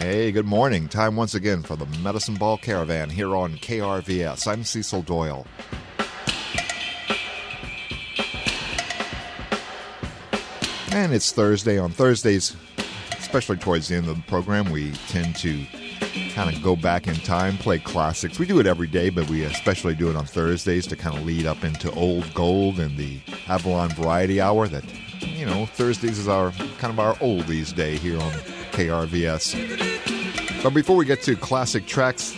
Hey, good morning. Time once again for the Medicine Ball Caravan here on KRVS. I'm Cecil Doyle. And it's Thursday. On Thursdays, especially towards the end of the program, we tend to kind of go back in time, play classics. We do it every day, but we especially do it on Thursdays to kind of lead up into Old Gold and the Avalon Variety Hour. That, you know, Thursdays is our kind of our oldies day here on KRVS. But before we get to classic tracks,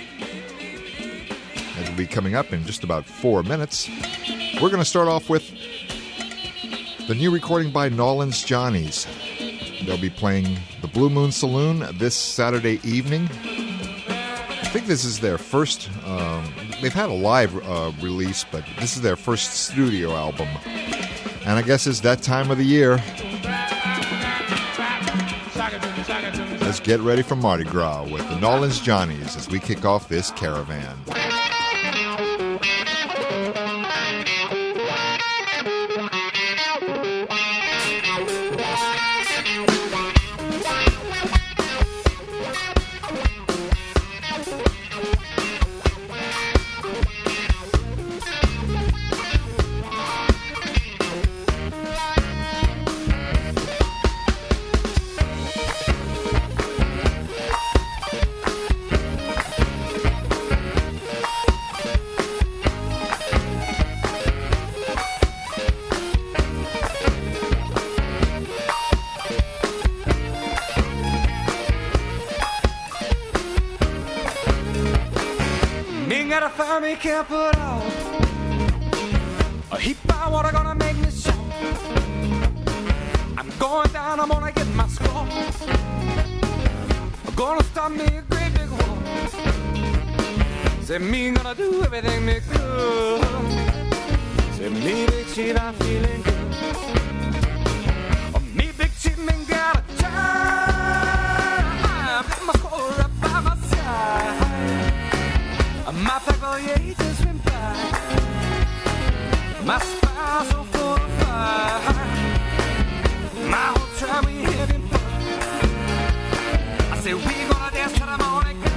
that will be coming up in just about 4 minutes, we're going to start off with the new recording by Nolan's Johnnies. They'll be playing the Blue Moon Saloon this Saturday evening. I think this is their first, they've had a live release, but this is their first studio album. And I guess it's that time of the year. Let's get ready for Mardi Gras with the Nolan's Johnnies as we kick off this caravan. Can't put out a heap of water gonna make me so. I'm going down, I'm gonna get my score. I'm gonna start me a great big war. Say me gonna do everything me could. Say me big chief, I'm feeling good. Me big chief, me got a time. My score up by my side. My faculty to swim by. My spies so full of fire. My whole tribe we heading for. I say we gonna dance till the morning come.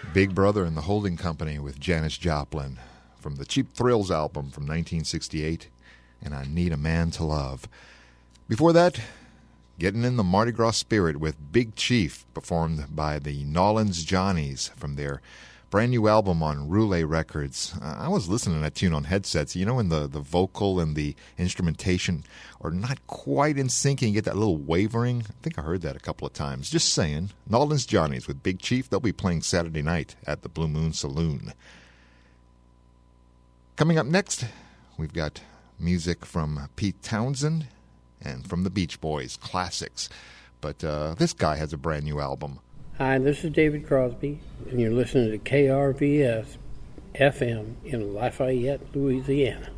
Big Brother and the Holding Company with Janis Joplin from the Cheap Thrills album from 1968, and I Need a Man to Love. Before that, getting in the Mardi Gras spirit with Big Chief, performed by the Nolans Johnnies from their brand new album on Roulette Records. I was listening to that tune on headsets. You know, when the vocal and the instrumentation are not quite in sync and you get that little wavering? I think I heard that a couple of times. Just saying. Nolans Johnnies with Big Chief. They'll be playing Saturday night at the Blue Moon Saloon. Coming up next, we've got music from Pete Townsend and from the Beach Boys, classics. But this guy has a brand new album. Hi, this is David Crosby, and you're listening to KRVS FM in Lafayette, Louisiana.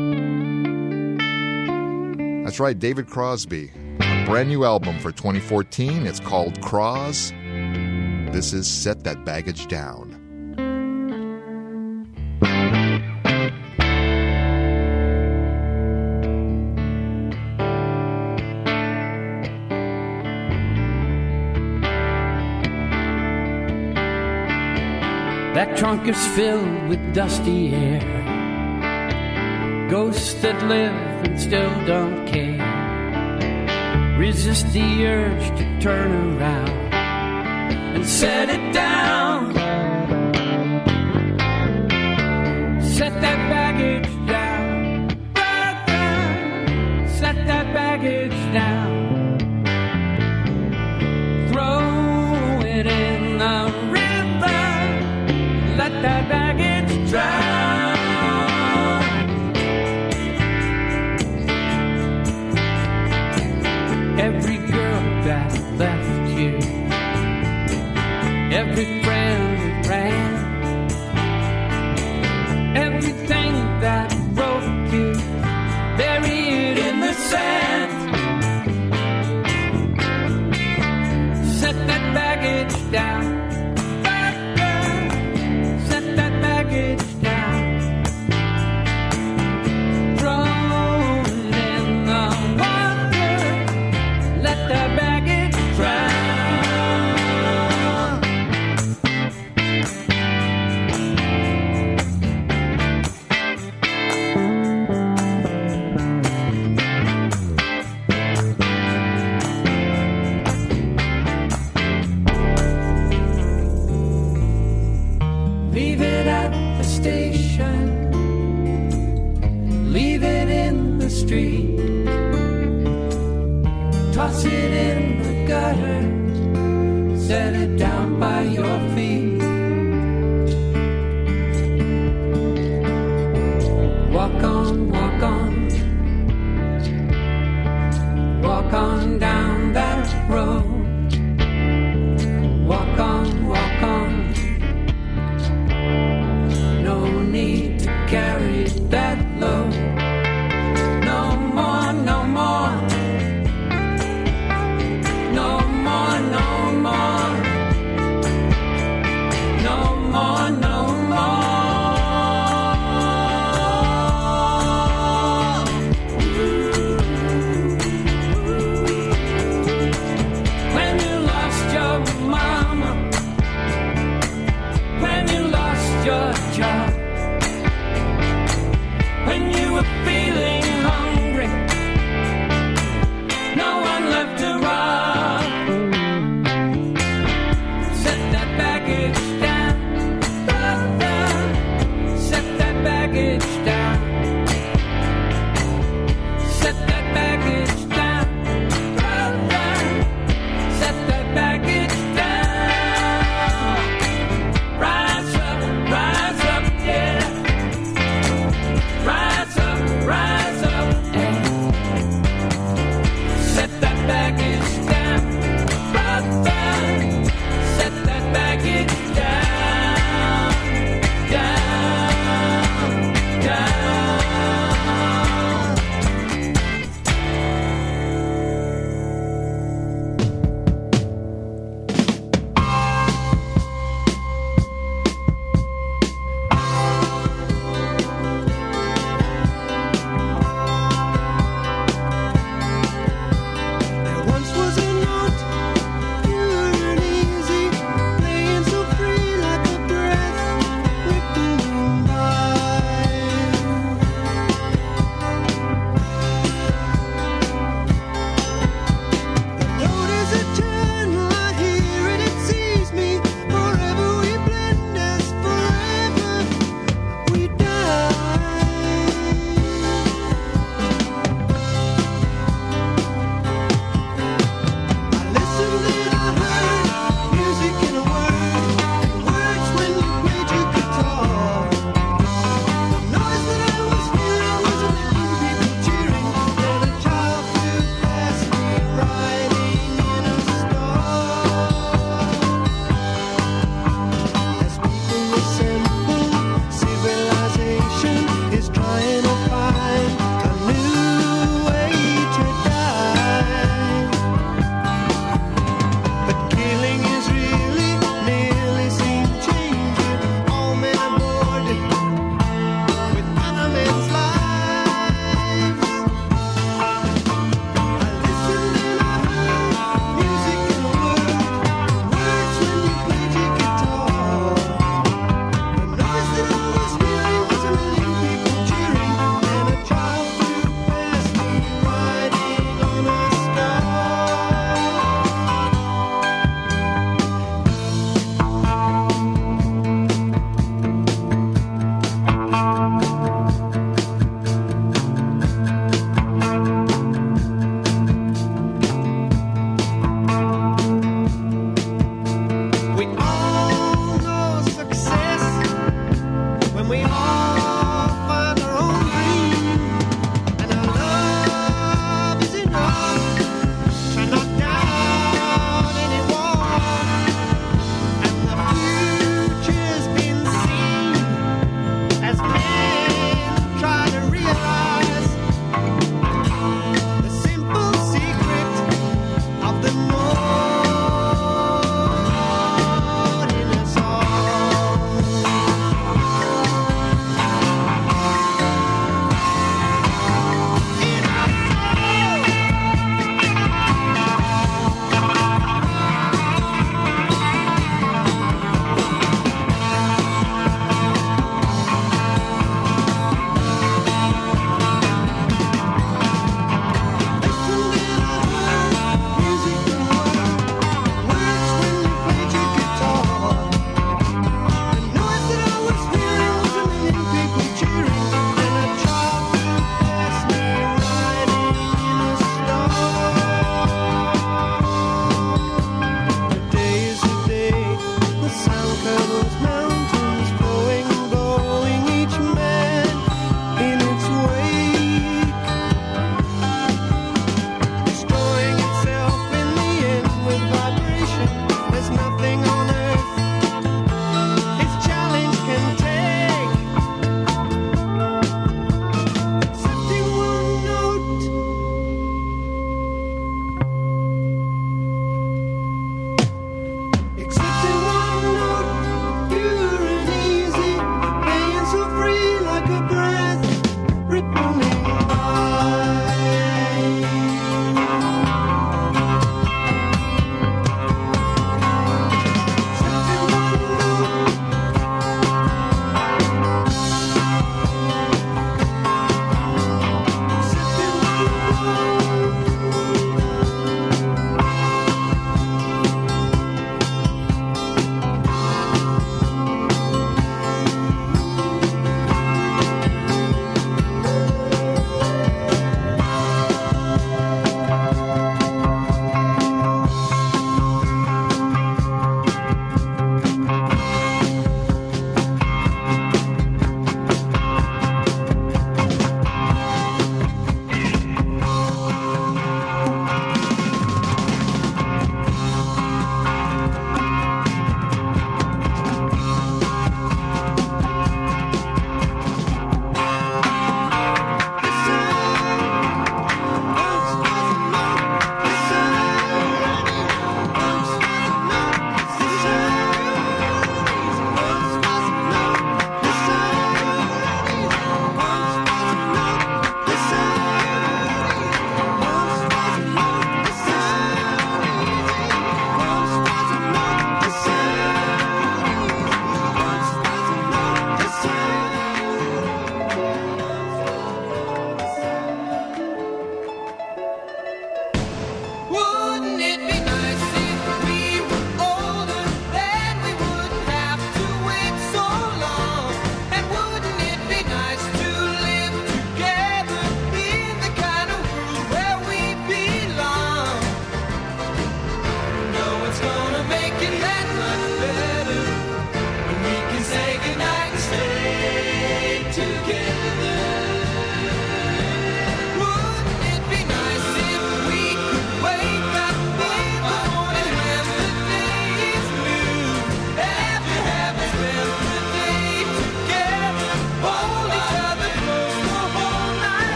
That's right, David Crosby. A brand new album for 2014. It's called Cross. This is Set That Baggage Down. That trunk is filled with dusty air, ghosts that live and still don't care. Resist the urge to turn around and set it down. Set that baggage down, set that baggage down. Throw it in the let that baggage drown. Every girl that left you, every friend that ran, everything that broke you, bury it in the sand. Set that baggage down. Toss it in the gutter, set it down by your feet. Walk on, walk on, walk on down that road. Walk on, walk on. No need to carry that load. No more, no more. No more, no more.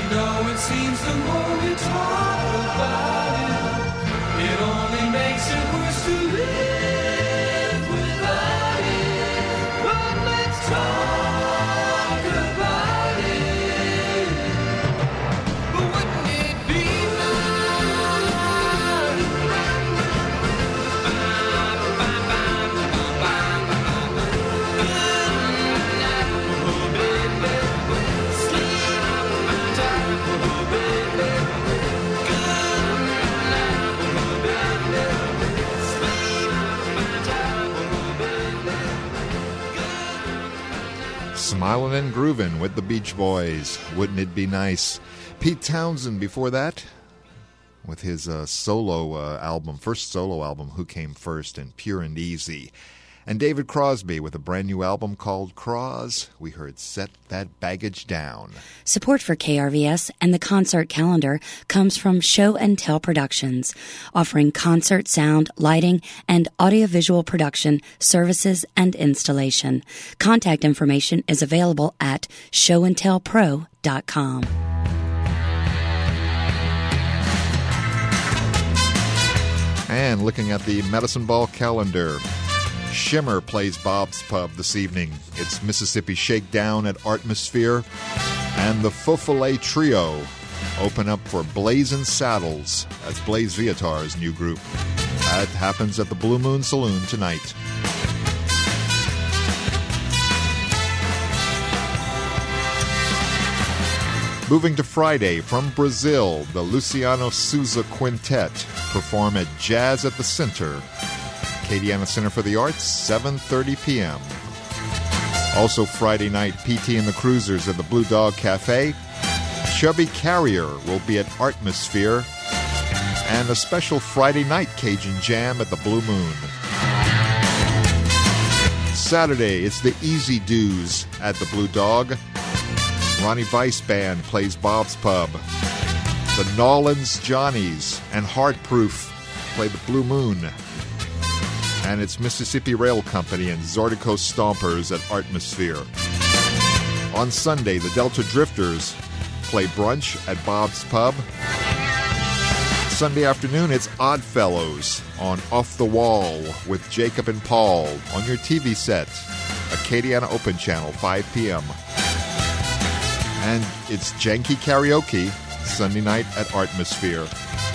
know it seems the more we talk about it, it only makes it worse to live without it. But let's talk about it. But wouldn't it be Smilin' and Groovin' with the Beach Boys. Wouldn't it be nice? Pete Townsend before that with his solo album, first solo album, Who Came First, and Pure and Easy. And David Crosby with a brand new album called Cross. We heard Set That Baggage Down. Support for KRVS and the concert calendar comes from Show and Tell Productions, offering concert sound, lighting, and audiovisual production services and installation. Contact information is available at showandtellpro.com. And looking at the Medicine Ball calendar, Shimmer plays Bob's Pub this evening. It's Mississippi Shakedown at Artmosphere. And the Fofele Trio open up for Blazin' Saddles. That's Blaze Viatar's new group. That happens at the Blue Moon Saloon tonight. Moving to Friday, from Brazil, the Luciano Souza Quintet perform at Jazz at the Center, Acadiana Center for the Arts, 7:30 p.m. Also Friday night, PT and the Cruisers at the Blue Dog Cafe. Chubby Carrier will be at Artmosphere. And a special Friday night Cajun Jam at the Blue Moon. Saturday, it's the Easy Doos at the Blue Dog. Ronnie Weiss Band plays Bob's Pub. The Nolans Johnnies and Heartproof play the Blue Moon. And it's Mississippi Rail Company and Zordico Stompers at Artmosphere. On Sunday, the Delta Drifters play brunch at Bob's Pub. Sunday afternoon, it's Oddfellows on Off the Wall with Jacob and Paul on your TV set, Acadiana Open Channel, 5 p.m. And it's Janky Karaoke Sunday night at Artmosphere.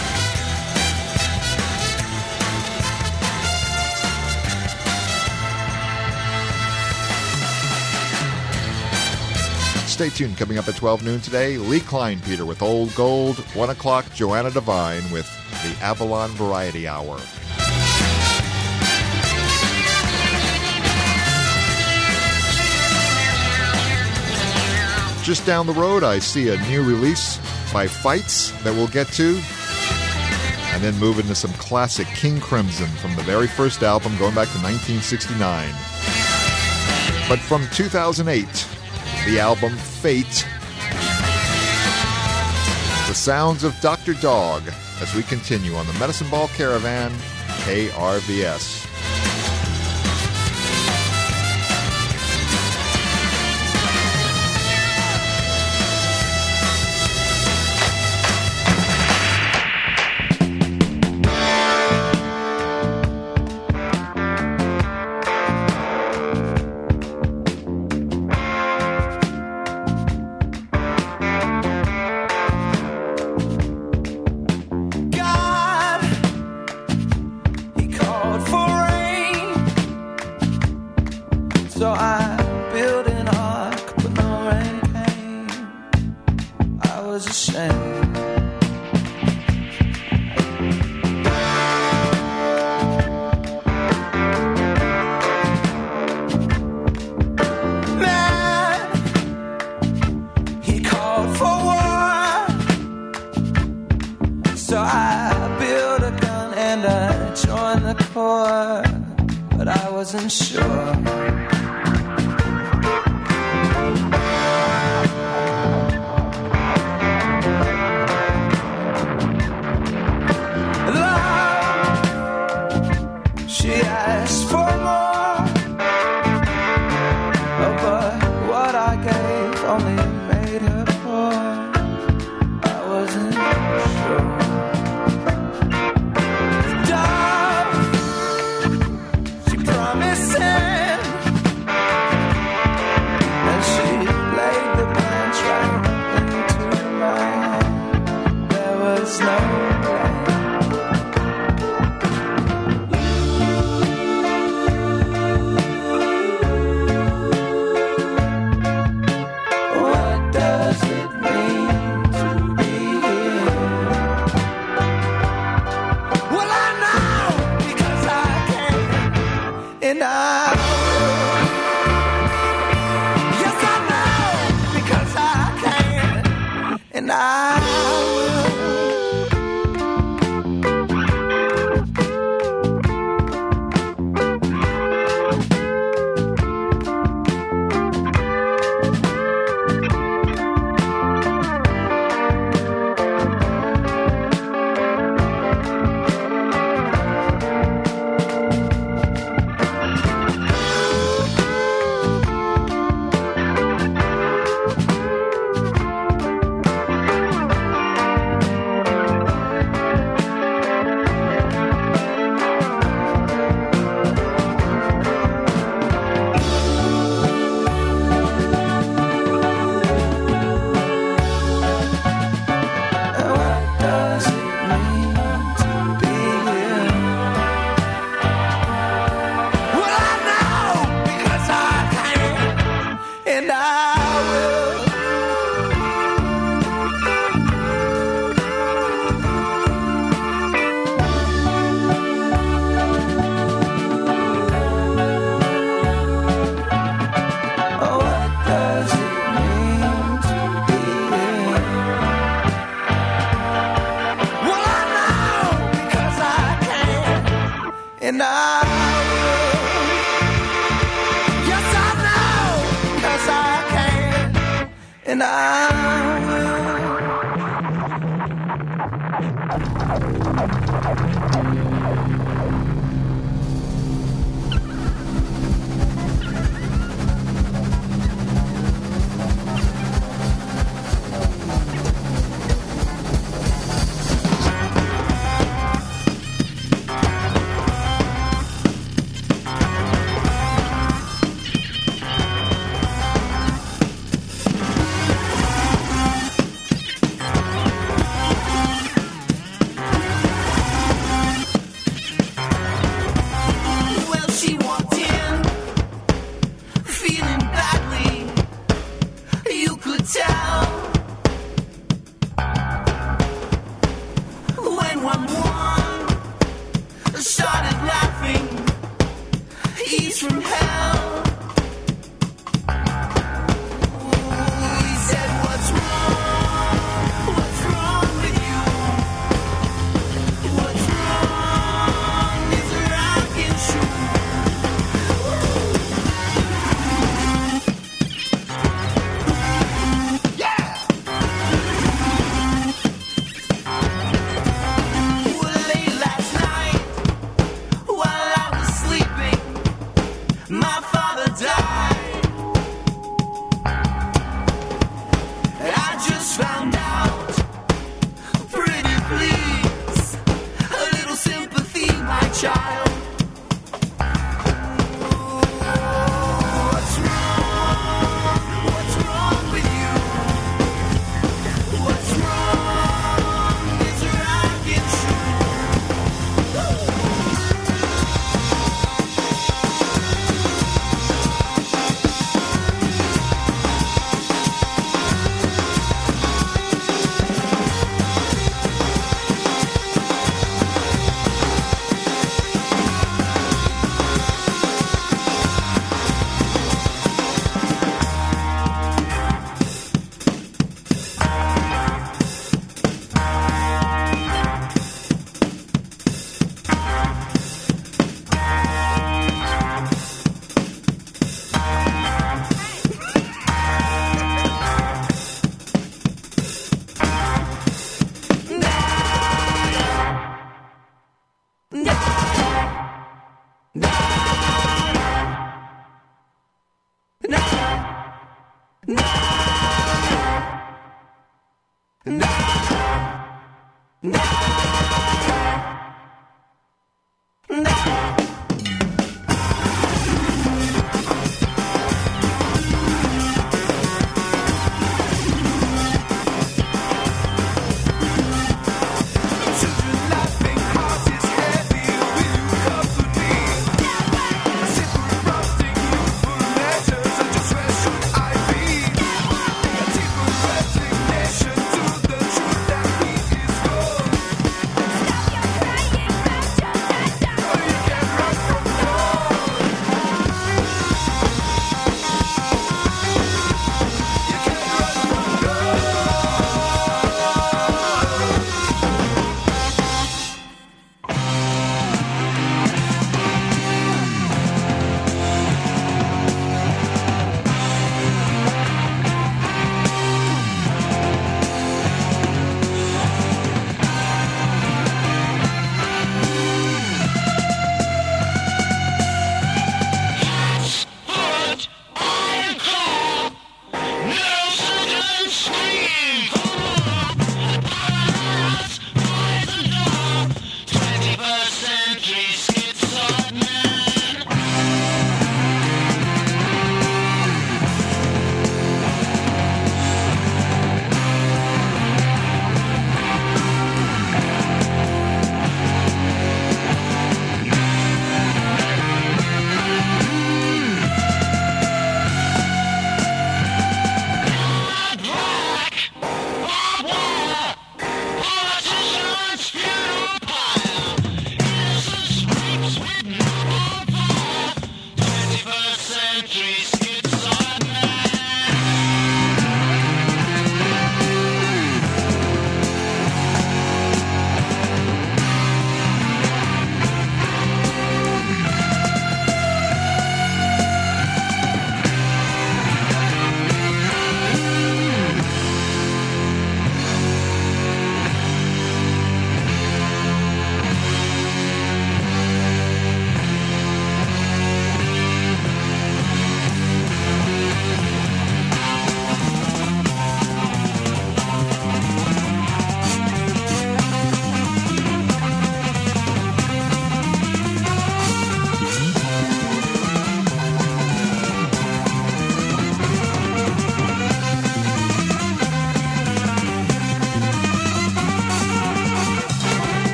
Stay tuned. Coming up at 12 noon today, Lee Kleinpeter with Old Gold. 1 o'clock, Joanna Devine with the Avalon Variety Hour. Just down the road, I see a new release by Fights that we'll get to. And then move into some classic King Crimson from the very first album going back to 1969. But from 2008, the album Fate. The sounds of Dr. Dog as we continue on the Medicine Ball Caravan, KRVS. And I will. Yes, I know, 'cause I can. And I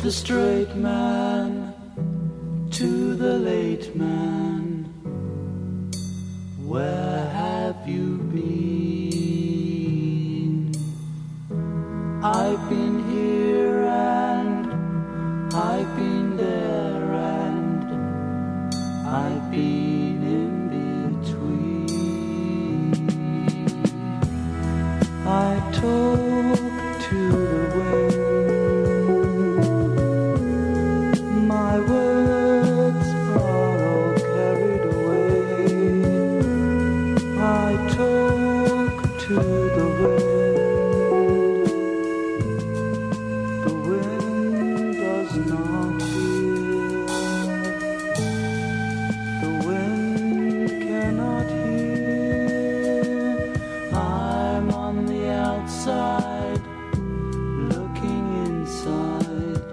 the straight man to the late man, where have you been? I've been here and I've been there and I've been in between. I talk to the wind, my words are all carried away. I talk to the wind does not hear, the wind cannot hear. I'm on the outside, looking inside.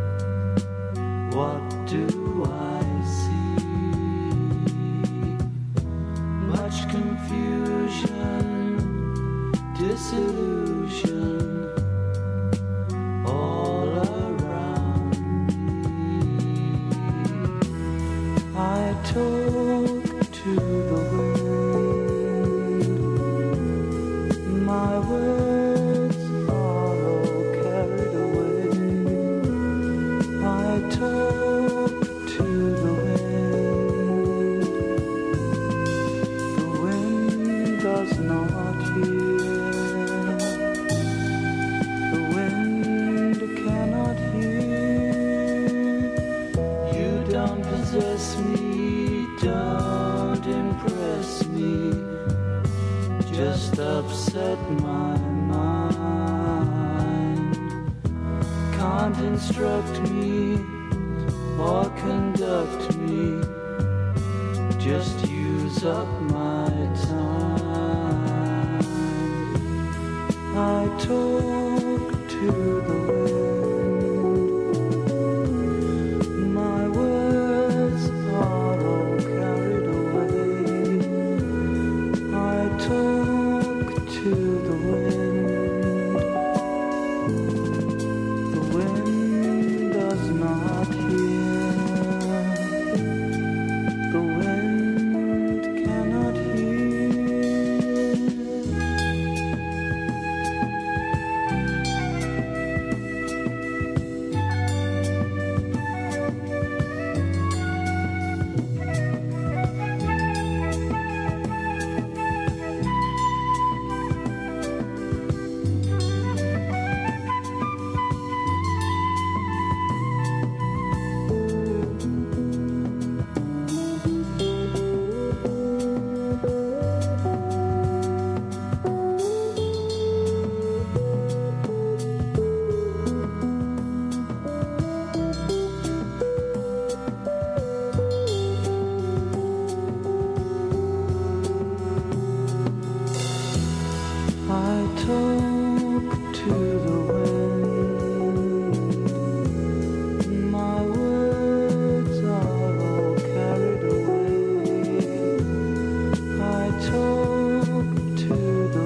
What do I see? Much confusion, disillusion, all around me. I talk to the wind, my words are all carried away. I talk to the wind does not hear, the wind cannot hear. You don't possess me, don't impress me, just upset my mind. Can't instruct me or conduct me, just use up my time. I talk to the wind, my words are all carried away. I talk to the wind does not hear, the wind cannot hear. I talk to the wind, my words are all carried away. I talk to the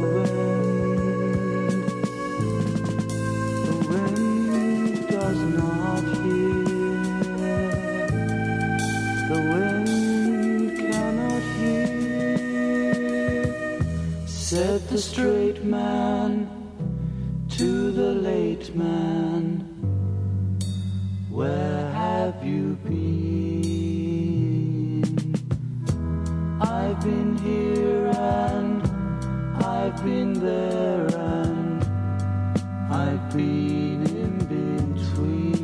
wind does not hear, the wind cannot hear. Said the straight man to the late man, where have you been? I've been here and I've been there and I've been in between.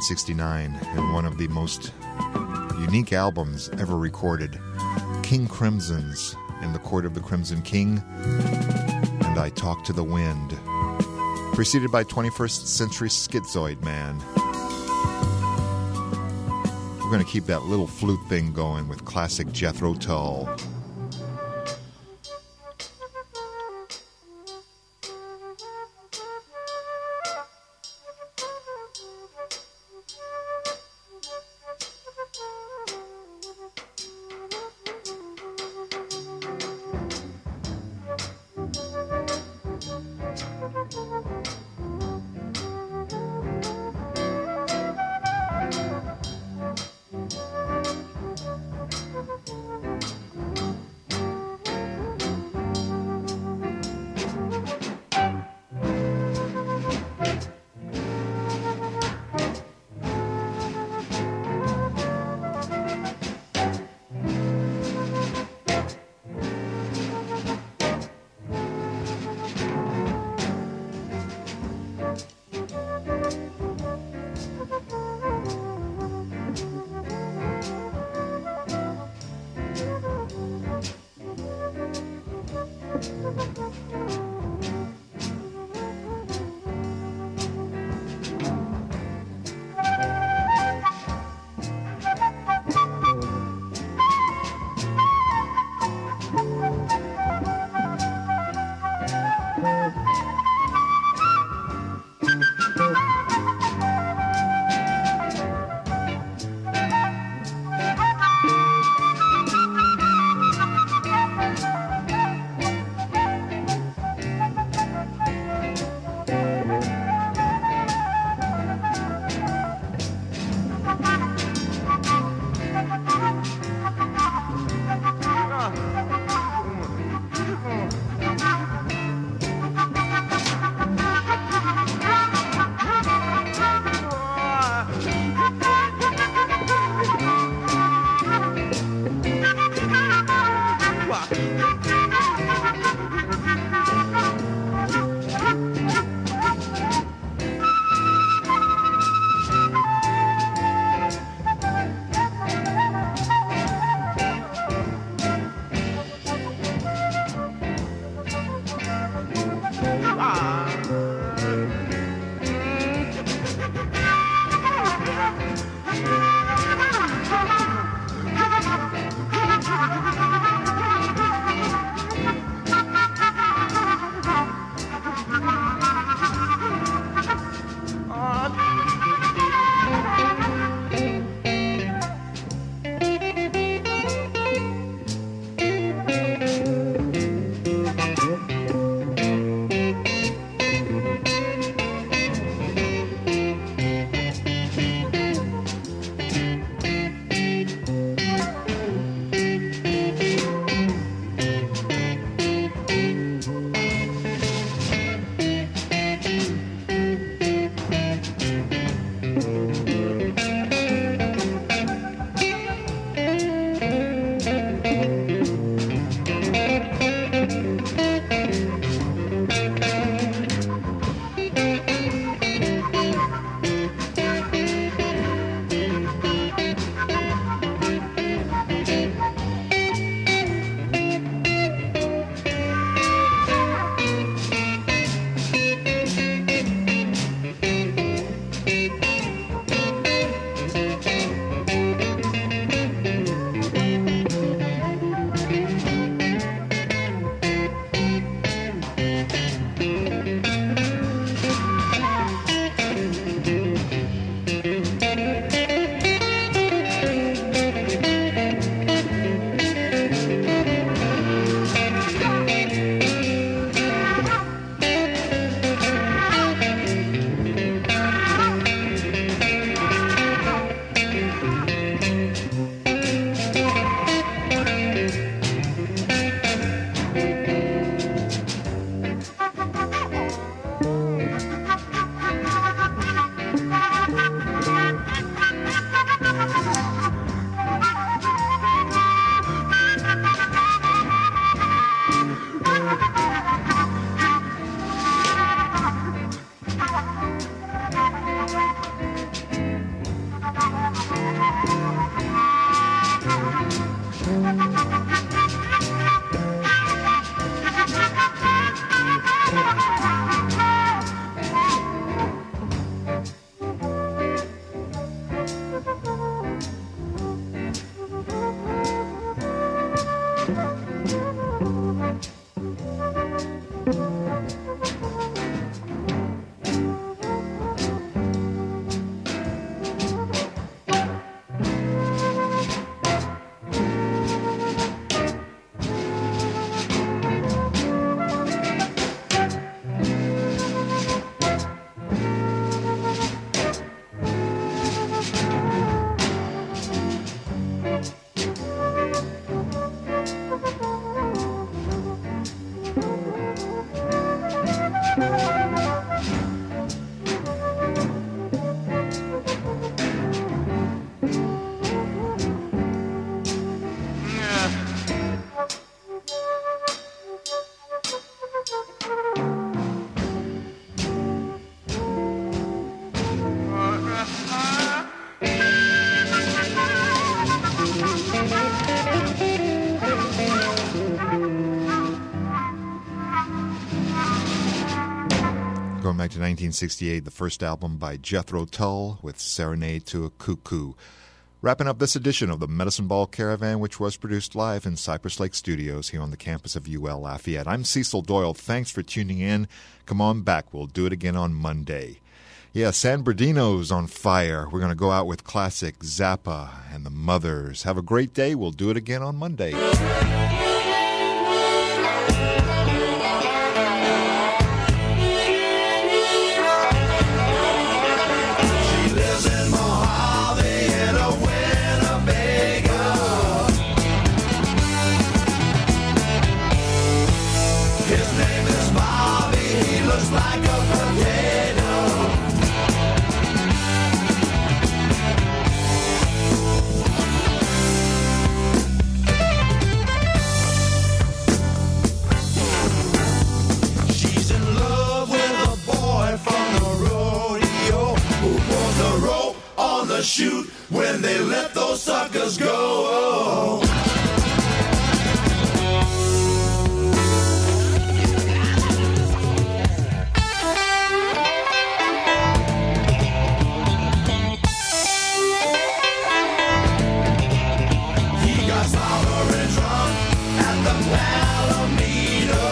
1969, and one of the most unique albums ever recorded, King Crimson's In the Court of the Crimson King, and I Talk to the Wind, preceded by 21st Century Schizoid Man. We're going to keep that little flute thing going with classic Jethro Tull. back to 1968, the first album by Jethro Tull with Serenade to a Cuckoo. Wrapping up this edition of the Medicine Ball Caravan, which was produced live in Cypress Lake Studios here on the campus of UL Lafayette. I'm Cecil Doyle. Thanks for tuning in. Come on back. We'll do it again on Monday. Yeah, San Bernardino's on fire. We're going to go out with classic Zappa and the Mothers. Have a great day. We'll do it again on Monday. Shoot when they let those suckers go. He got sour and drunk at the Palomino.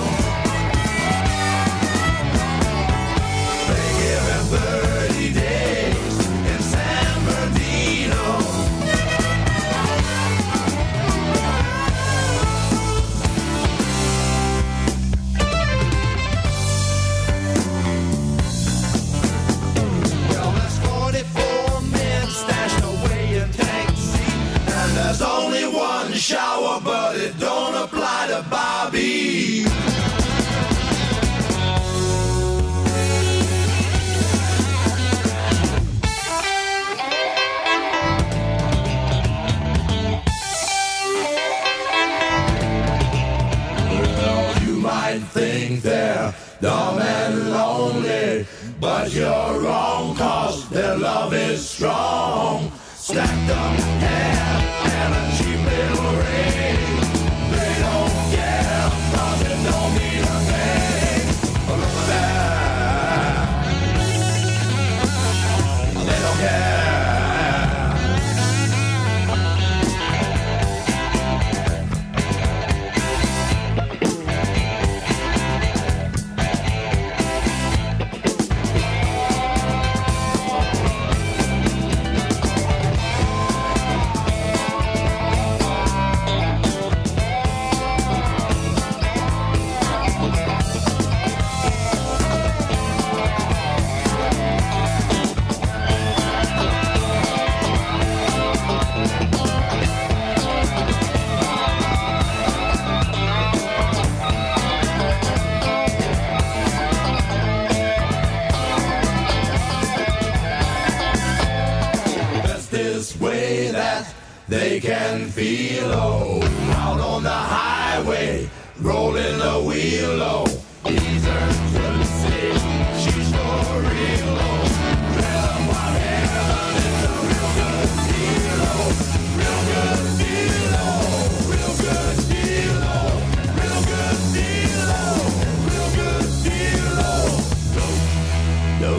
They give him 30 days in San Bernardino. Well, there's 44 men stashed away in tank seat, and there's only one shower, but it don't apply to Bobby. Think they're dumb and lonely, but you're wrong, 'cause their love is strong. Stacked up hair and a cheap little ring. They don't care, 'cause it don't mean a thing. Look at that. They don't care. Way that they can feel, oh, out on the highway, rolling the wheel, oh, he's her to see, she's for real, oh, tell whatever, it's a real good deal, oh, real good deal, oh, real good deal, oh, real good deal, oh, real good deal, oh, no.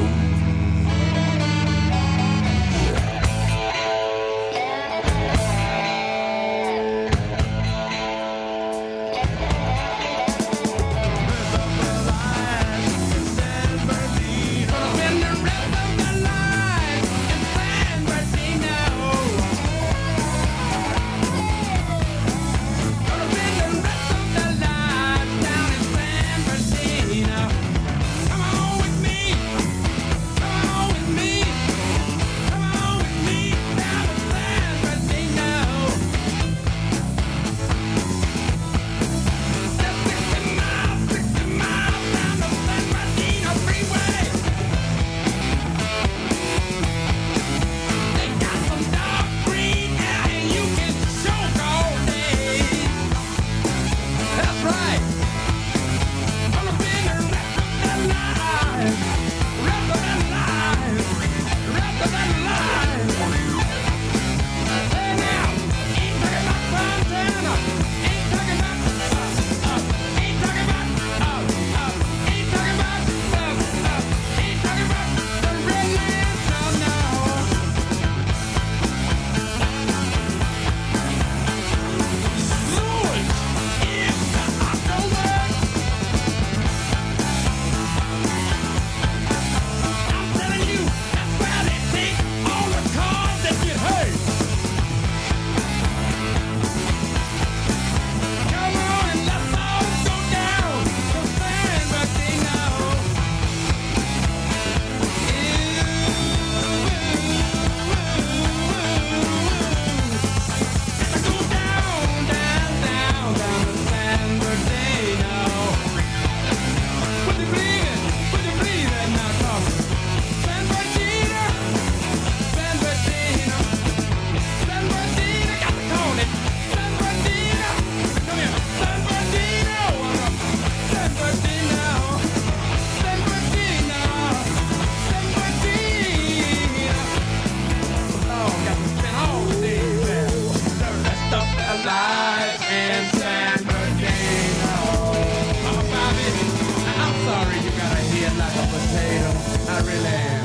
Dairyland.